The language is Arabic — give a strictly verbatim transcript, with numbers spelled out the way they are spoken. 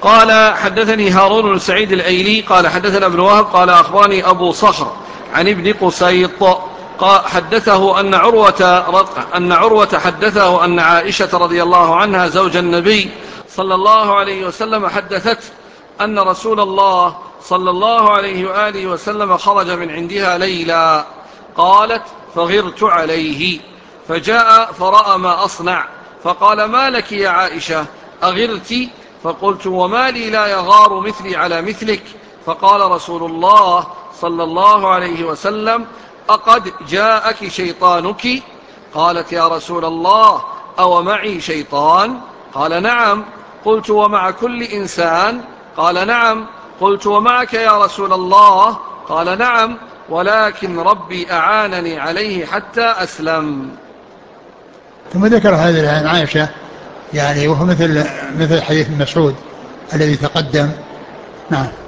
قال حدثني هارون بن سعيد الأيلي قال حدثنا ابن وهب قال أخبرني أبو صخر عن ابن قسيط قال حدثه أن عروة, أن عروة حدثه أن عائشة رضي الله عنها زوج النبي صلى الله عليه وسلم حدثت أن رسول الله صلى الله عليه وآله وسلم خرج من عندها ليلا. قالت فغرت عليه فجاء فرأى ما أصنع فقال ما لك يا عائشة أغرت؟ فقلت وما لي لا يغار مثلي على مثلك؟ فقال رسول الله صلى الله عليه وسلم أقد جاءك شيطانك؟ قالت يا رسول الله أو معي شيطان؟ قال نعم. قلت ومع كل إنسان؟ قال نعم. قلت ومعك يا رسول الله؟ قال نعم، ولكن ربي أعانني عليه حتى أسلم. ثم ذكر هذا عن عائشة يعني وهو مثل مثل حديث مسعود الذي تقدم. نعم.